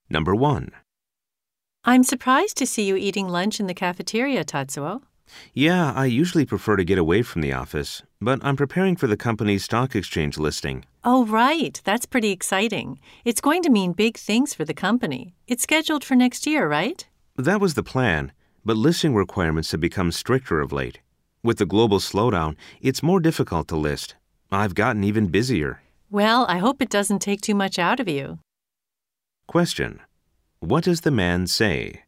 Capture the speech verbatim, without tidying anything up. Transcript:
Number one. I'm surprised to see you eating lunch in the cafeteria, Tatsuo. Yeah, I usually prefer to get away from the office, but I'm preparing for the company's stock exchange listing. Oh, right. That's pretty exciting. It's going to mean big things for the company. It's scheduled for next year, right? That was the plan, but listing requirements have become stricter of late. With the global slowdown, it's more difficult to list. I've gotten even busier. Well, I hope it doesn't take too much out of you. Question. What does the man say?